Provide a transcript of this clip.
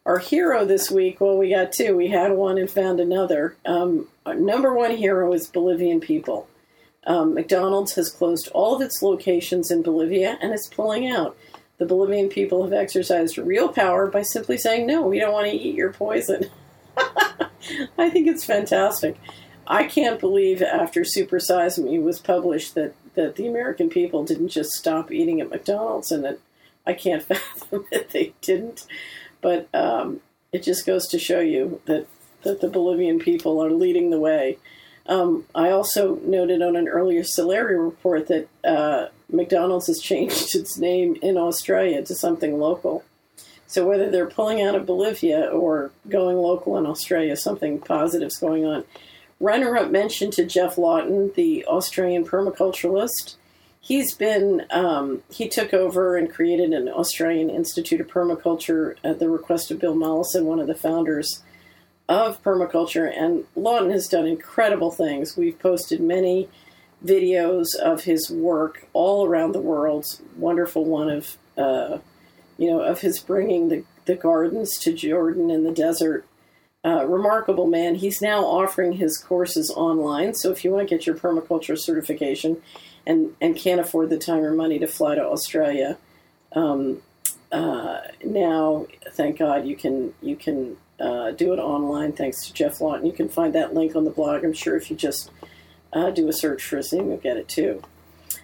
Our hero this week, well, we got two. We had one and found another. Our number one hero is Bolivian people. McDonald's has closed all of its locations in Bolivia and is pulling out. The Bolivian people have exercised real power by simply saying, no, we don't want to eat your poison. I think it's fantastic. I can't believe after Super Size Me was published that the American people didn't just stop eating at McDonald's, and that I can't fathom that they didn't. But it just goes to show you that the Bolivian people are leading the way. I also noted on an earlier Solari report that McDonald's has changed its name in Australia to something local. So whether they're pulling out of Bolivia or going local in Australia, something positive's going on. Runner-up mention to Geoff Lawton, the Australian permaculturalist. He took over and created an Australian Institute of Permaculture at the request of Bill Mollison, one of the founders of permaculture. And Lawton has done incredible things. We've posted many videos of his work all around the world. Wonderful one of his bringing the gardens to Jordan in the desert. Remarkable man. He's now offering his courses online. So if you want to get your permaculture certification and can't afford the time or money to fly to Australia, now, thank God, you can do it online thanks to Geoff Lawton. You can find that link on the blog. I'm sure if you just do a search for his name, you'll get it too.